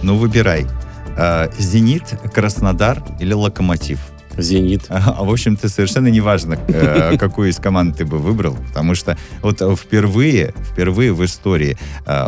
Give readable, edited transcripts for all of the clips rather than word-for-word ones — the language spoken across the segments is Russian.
Ну, выбирай. «Зенит», «Краснодар» или «Локомотив»? «Зенит». В общем-то, совершенно неважно, какую из команд ты бы выбрал, потому что вот впервые в истории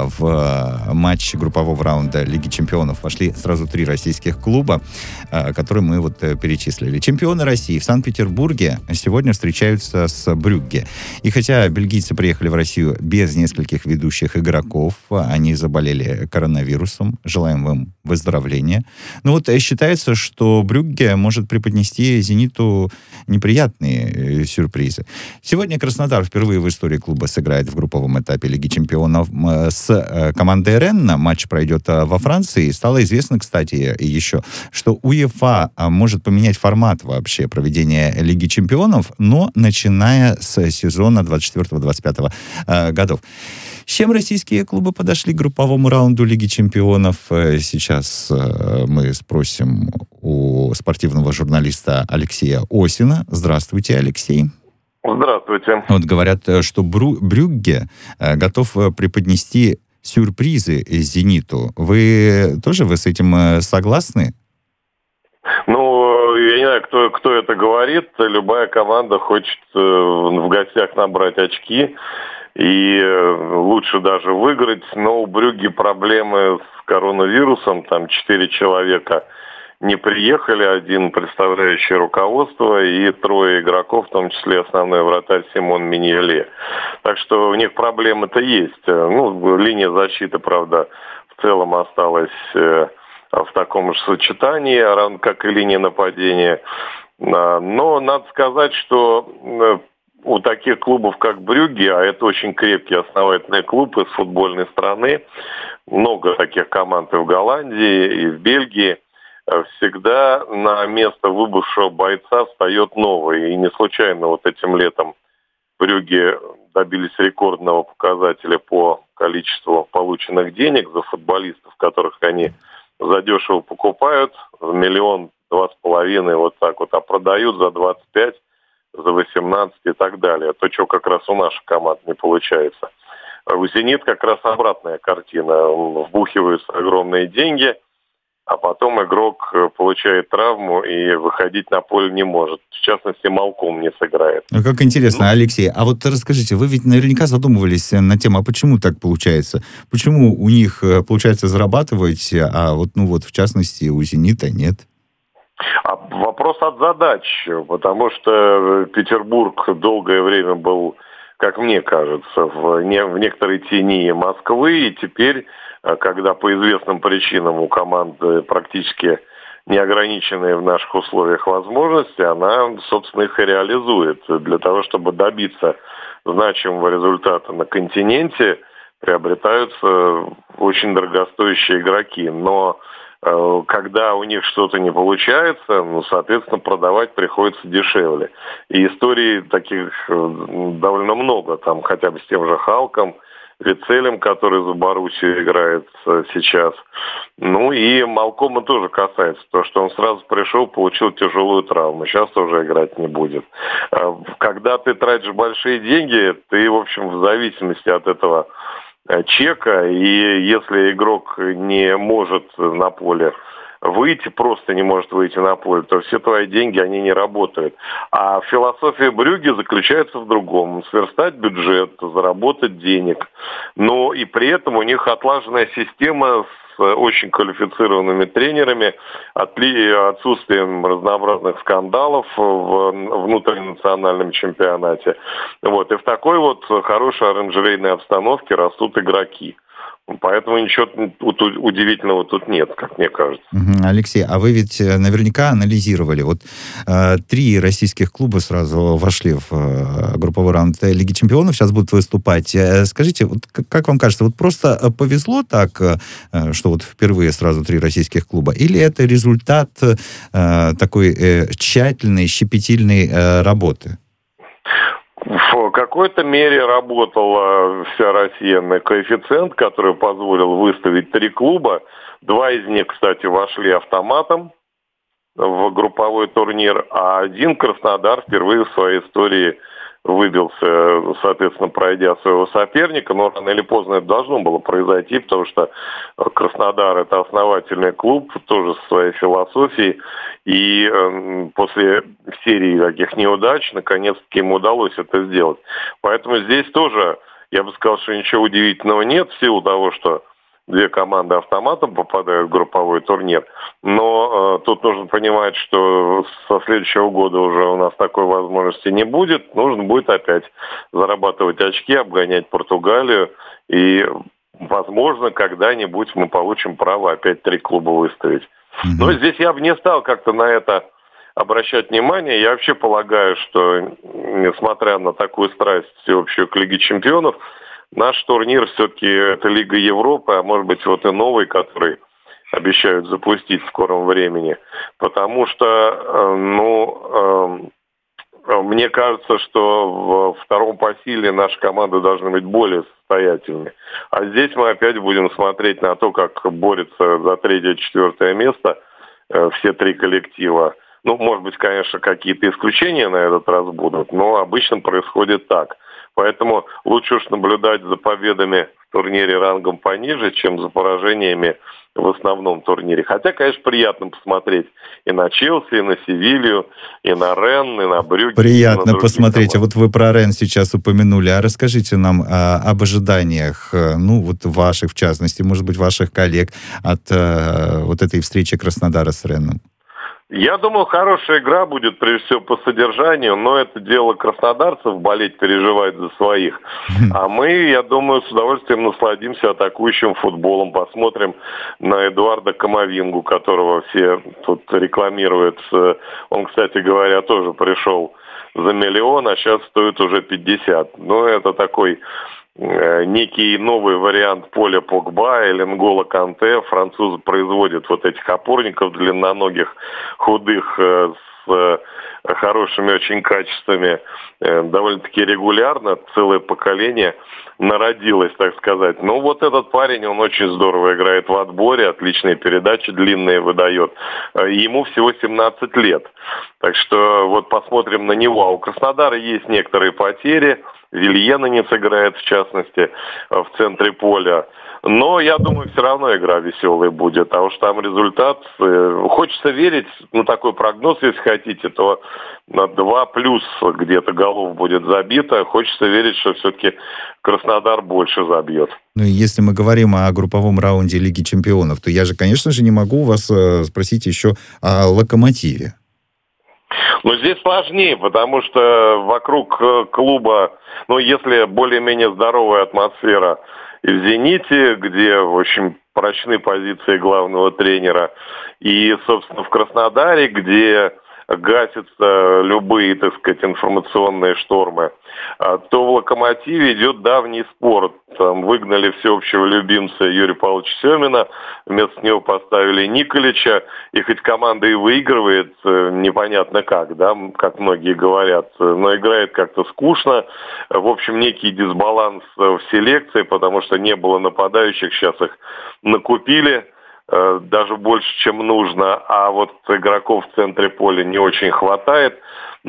в матч группового раунда Лиги Чемпионов вошли сразу 3 российских клуба, которые мы вот перечислили. Чемпионы России в Санкт-Петербурге сегодня встречаются с Брюгге. И хотя бельгийцы приехали в Россию без нескольких ведущих игроков, они заболели коронавирусом, желаем им выздоровления. Но вот считается, что Брюгге может преподнести «Зениту» неприятные сюрпризы. Сегодня Краснодар впервые в истории клуба сыграет в групповом этапе Лиги Чемпионов с командой Ренна. Матч пройдет во Франции. Стало известно, кстати, еще, что УЕФА может поменять формат вообще проведения Лиги Чемпионов, но начиная с сезона 24-25 годов. С чем российские клубы подошли к групповому раунду Лиги Чемпионов? Сейчас мы спросим у спортивного журналиста Алексея Осина. Здравствуйте, Алексей. Здравствуйте. Вот говорят, что Брюгге готов преподнести сюрпризы «Зениту». Вы с этим согласны? Ну, я не знаю, кто это говорит. Любая команда хочет в гостях набрать очки и лучше даже выиграть. Но у Брюгге проблемы с коронавирусом. Там 4 человека не приехали, 1 представляющий руководство и 3 игроков, в том числе основной вратарь Симон Миньеле. Так что у них проблемы-то есть. Ну, линия защиты, правда, в целом осталась в таком же сочетании, равно как и линия нападения. Но надо сказать, что у таких клубов, как Брюгге, а это очень крепкий основательный клуб из футбольной страны, много таких команд и в Голландии, и в Бельгии, всегда на место выбывшего бойца встает новый. И не случайно вот этим летом Брюгге добились рекордного показателя по количеству полученных денег за футболистов, которых они задешево покупают, в 1,2 миллиона, вот так вот, а продают за 25, за 18 и так далее. То, что как раз у наших команд не получается. У «Зенит» как раз обратная картина. Вбухиваются огромные деньги, а потом игрок получает травму и выходить на поле не может. В частности, Малком не сыграет. Ну, как интересно, Алексей. А вот расскажите, вы ведь наверняка задумывались на тему, а почему так получается? Почему у них получается зарабатывать, а вот, в частности, у «Зенита» нет? А вопрос от задач, потому что Петербург долгое время был, как мне кажется, в некоторой тени Москвы, и теперь, когда по известным причинам у команды практически неограниченные в наших условиях возможности, она, собственно, их и реализует. Для того, чтобы добиться значимого результата на континенте, приобретаются очень дорогостоящие игроки. Но когда у них что-то не получается, соответственно, продавать приходится дешевле. И историй таких довольно много. Там хотя бы с тем же Халком, Вицелем, который за Боруссию играет сейчас. Ну и Малкома тоже касается. То, что он сразу пришел, получил тяжелую травму. Сейчас тоже играть не будет. Когда ты тратишь большие деньги, ты, в общем, в зависимости от этого чека, и если игрок не может на поле выйти, просто не может выйти на поле, то все твои деньги, они не работают. А философия Брюгге заключается в другом. Сверстать бюджет, заработать денег. Но и при этом у них отлаженная система с очень квалифицированными тренерами, отсутствием разнообразных скандалов в внутринациональном чемпионате. Вот. И в такой вот хорошей оранжерейной обстановке растут игроки. Поэтому ничего удивительного тут нет, как мне кажется. Алексей, а вы ведь наверняка анализировали. Вот 3 российских клуба сразу вошли в групповой раунд Лиги Чемпионов, сейчас будут выступать. Скажите, вот как вам кажется, вот просто повезло так, что вот впервые сразу 3 российских клуба, или это результат такой тщательной, щепетильной работы? В какой-то мере работала вся Россия на коэффициент, который позволил выставить 3 клуба. 2 из них, кстати, вошли автоматом в групповой турнир, а 1 Краснодар впервые в своей истории выбился, соответственно, пройдя своего соперника, но рано или поздно это должно было произойти, потому что Краснодар — это основательный клуб, тоже со своей философией, и после серии таких неудач, наконец-таки ему удалось это сделать. Поэтому здесь тоже, я бы сказал, что ничего удивительного нет, в силу того, что две команды автоматом попадают в групповой турнир. Но тут нужно понимать, что со следующего года уже у нас такой возможности не будет. Нужно будет опять зарабатывать очки, обгонять Португалию. И, возможно, когда-нибудь мы получим право опять 3 клуба выставить. Но здесь я бы не стал как-то на это обращать внимание. Я вообще полагаю, что, несмотря на такую страсть всеобщую к Лиге чемпионов, наш турнир все-таки это Лига Европы, а может быть вот и новый, который обещают запустить в скором времени. Потому что, мне кажется, что во втором по силе наши команды должны быть более состоятельны. А здесь мы опять будем смотреть на то, как борются за 3-4 место все 3 коллектива. Ну, может быть, конечно, какие-то исключения на этот раз будут, но обычно происходит так. Поэтому лучше уж наблюдать за победами в турнире рангом пониже, чем за поражениями в основном турнире. Хотя, конечно, приятно посмотреть и на Челси, и на Севилью, и на Рен, и на Брюгге. Приятно посмотреть. А вот вы про Рен сейчас упомянули. А расскажите нам об ожиданиях, ну, вот ваших, в частности, может быть, ваших коллег от вот этой встречи Краснодара с Реном. Я думаю, хорошая игра будет, прежде всего, по содержанию, но это дело краснодарцев, болеть, переживать за своих. А мы, я думаю, с удовольствием насладимся атакующим футболом, посмотрим на Эдуарда Камовингу, которого все тут рекламируют. Он, кстати говоря, тоже пришел за 1 миллион, а сейчас стоит уже 50. Ну, это такой некий новый вариант Поля Погба или Нголо Канте. Французы производят вот этих опорников длинноногих, худых, с хорошими очень качествами довольно-таки регулярно. Целое поколение народилось, так сказать. Но вот этот парень, он очень здорово играет в отборе, отличные передачи длинные выдает. Ему всего 17 лет. Так что вот посмотрим на него. А у Краснодара есть некоторые потери. Вильена сыграет, в частности, в центре поля. Но, я думаю, все равно игра веселая будет. А уж там результат... Хочется верить, такой прогноз, если хотите, то на 2+ где-то голов будет забито. Хочется верить, что все-таки Краснодар больше забьет. Ну и если мы говорим о групповом раунде Лиги чемпионов, то я же, конечно же, не могу вас спросить еще о «Локомотиве». Но здесь сложнее, потому что вокруг клуба, если более-менее здоровая атмосфера и в «Зените», где, в общем, прочны позиции главного тренера, и, собственно, в Краснодаре, где гасятся любые, так сказать, информационные штормы, то в «Локомотиве» идет давний спор. Там выгнали всеобщего любимца Юрия Павловича Семина, вместо него поставили Николича, и хоть команда и выигрывает, непонятно как, да, как многие говорят, но играет как-то скучно. В общем, некий дисбаланс в селекции, потому что не было нападающих, сейчас их накупили, даже больше, чем нужно, а вот игроков в центре поля не очень хватает.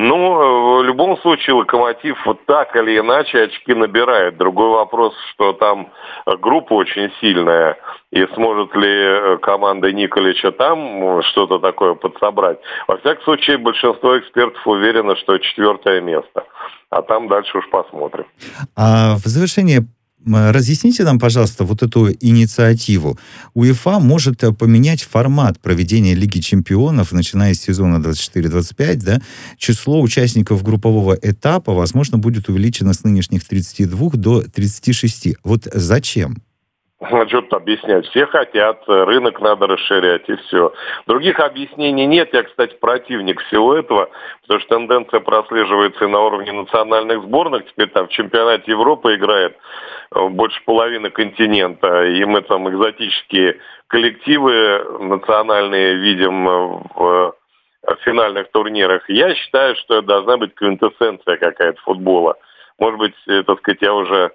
Но в любом случае «Локомотив» вот так или иначе очки набирает. Другой вопрос, что там группа очень сильная, и сможет ли команда Николича там что-то такое подсобрать. Во всяком случае, большинство экспертов уверено, что 4 место. А там дальше уж посмотрим. А в завершение разъясните нам, пожалуйста, вот эту инициативу. УЕФА может поменять формат проведения Лиги чемпионов, начиная с сезона 24-25, да? Число участников группового этапа, возможно, будет увеличено с нынешних 32 до 36. Вот зачем? Что-то объяснять. Все хотят, рынок надо расширять, и все. Других объяснений нет. Я, кстати, противник всего этого, потому что тенденция прослеживается и на уровне национальных сборных. Теперь там в чемпионате Европы играет больше половины континента, и мы там экзотические коллективы национальные видим в финальных турнирах. Я считаю, что это должна быть квинтэссенция какая-то футбола. Может быть, так сказать, я уже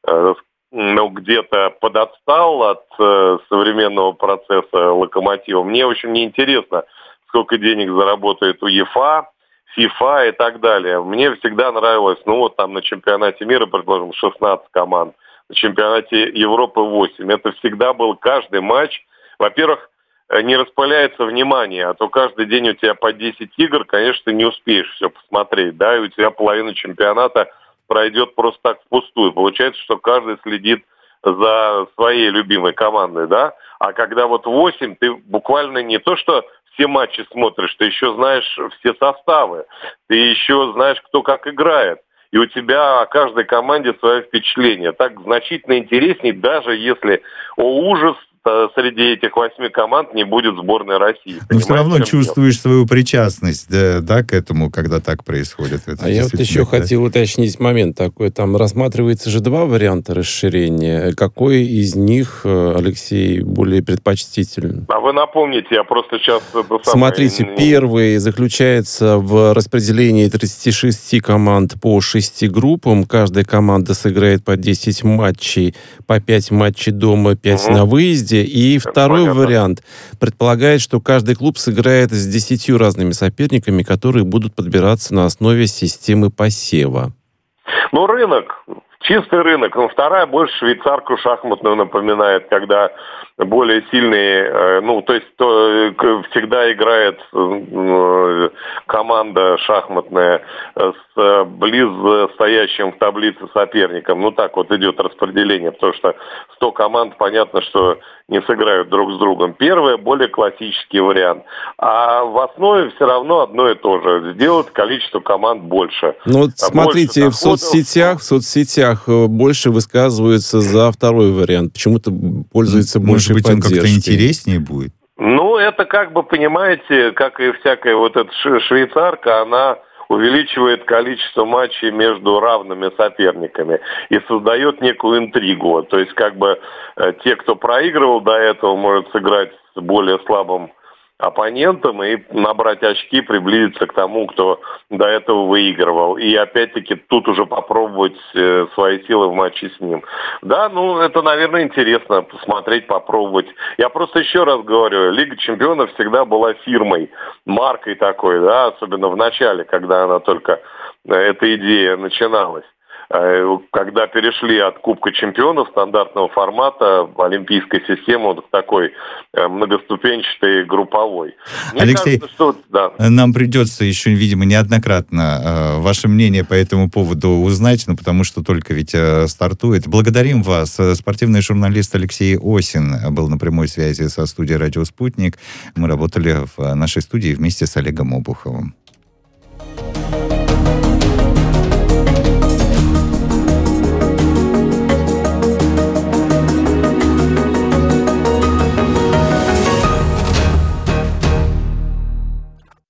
где-то подотстал от современного процесса «Локомотива». Мне, в общем, не интересно, сколько денег заработает УЕФА, FIFA и так далее. Мне всегда нравилось, там на чемпионате мира, предположим, 16 команд, на чемпионате Европы 8. Это всегда был каждый матч. Во-первых, не распыляется внимание, а то каждый день у тебя по 10 игр, конечно, ты не успеешь все посмотреть, да, и у тебя половина чемпионата пройдет просто так впустую. Получается, что каждый следит за своей любимой командой, да, а когда 8, ты буквально не то, что все матчи смотришь, ты еще знаешь все составы, ты еще знаешь, кто как играет. И у тебя о каждой команде свое впечатление. Так значительно интересней, даже если, ужас, среди этих 8 команд не будет сборной России. Но все равно чувствуешь свою причастность, да, к этому, когда так происходит. А я еще хотел уточнить момент такой. Там рассматривается же 2 варианта расширения. Какой из них, Алексей, более предпочтителен? А вы напомните, я просто сейчас... Смотрите, первый заключается в распределении 36 команд по 6 группам. Каждая команда сыграет по 10 матчей, по 5 матчей дома, 5 на выезде. И второй вариант предполагает, что каждый клуб сыграет с 10 разными соперниками, которые будут подбираться на основе системы посева. Рынок. Чистый рынок. Вторая больше швейцарку шахматную напоминает, когда более сильные, всегда играет команда шахматная с близ стоящим в таблице соперником. Так идет распределение, потому что 100 команд, понятно, что не сыграют друг с другом. Первый, более классический вариант. А в основе все равно одно и то же. Сделать количество команд больше. Смотрите, в соцсетях больше высказываются за второй вариант. Почему-то пользуется больше поддержкой. Может быть, он как-то интереснее будет? Это понимаете, как и всякая эта швейцарка, она увеличивает количество матчей между равными соперниками и создает некую интригу. То есть, те, кто проигрывал до этого, может сыграть с более слабым оппонентом и набрать очки, приблизиться к тому, кто до этого выигрывал. И опять-таки тут уже попробовать свои силы в матче с ним. Да, это, наверное, интересно посмотреть, попробовать. Я просто еще раз говорю, Лига Чемпионов всегда была фирмой, маркой такой, да, особенно в начале, когда она только, эта идея начиналась. Когда перешли от Кубка Чемпионов стандартного формата в олимпийской систему к такой многоступенчатой групповой. Алексей, нам придется еще, видимо, неоднократно ваше мнение по этому поводу узнать, потому что только ведь стартует. Благодарим вас. Спортивный журналист Алексей Осин был на прямой связи со студией «Радио Спутник». Мы работали в нашей студии вместе с Олегом Обуховым.